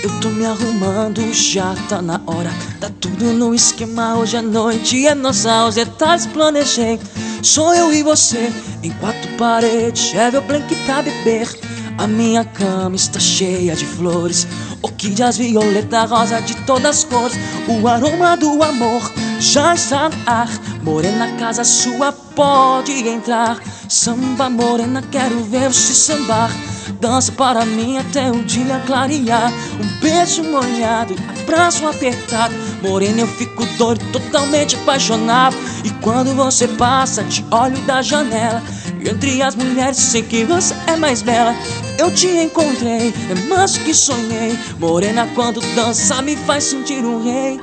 Eu tô me arrumando, já tá na hora. Tá tudo no esquema, hoje à noite é nossa, os detalhes planejei. Sou eu e você, em quatro paredes, cheve o blank pra beber. A minha cama está cheia de flores, orquídeas, violeta, rosa de todas as cores. O aroma do amor já está no ar. Morena, casa sua, pode entrar. Samba, morena, quero ver você sambar. Dança para mim até o dia clarear. Um beijo molhado, abraço apertado. Morena, eu fico doido, totalmente apaixonado. E quando você passa, te olho da janela. E entre as mulheres sei que você é mais bela. Eu te encontrei, é mais do que sonhei. Morena, quando dança me faz sentir um rei.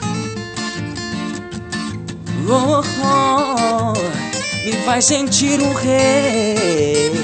Oh, oh, me faz sentir um rei.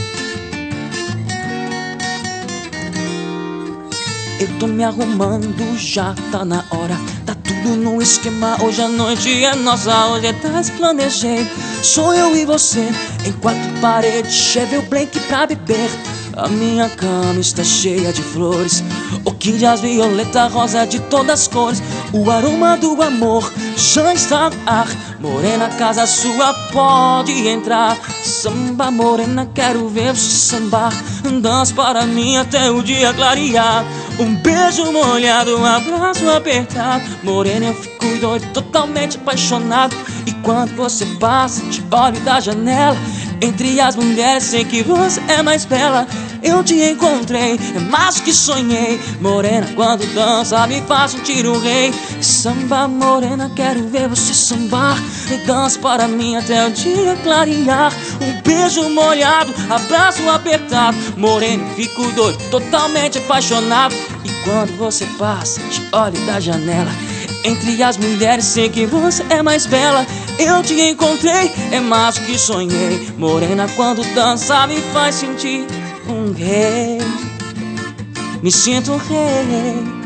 Eu tô me arrumando, já tá na hora. Tá tudo no esquema, hoje à noite é nossa, hoje é tarde, planejei. Sou eu e você, em quatro paredes, cheve o blank pra beber. A minha cama está cheia de flores, orquídeas, violeta, rosa de todas as cores. O aroma do amor já está no ar. Morena, casa sua, pode entrar. Samba, morena, quero ver você sambar. Dança para mim até o dia clarear. Um beijo molhado, um abraço apertado. Morena, eu fico doido, totalmente apaixonado. E quando você passa, te olho da janela. Entre as mulheres sei que você é mais bela. Eu te encontrei, é mais do que sonhei. Morena, quando dança me faz sentir um rei. Samba, morena, quero ver você sambar. Dança para mim até o dia clarear. Um beijo molhado, abraço apertado. Morena, eu fico doido, totalmente apaixonado. E quando você passa, te olho da janela. Entre as mulheres sei que você é mais bela. Eu te encontrei, é mais do que sonhei. Morena, quando dança me faz sentir um rei. Me sinto um rei.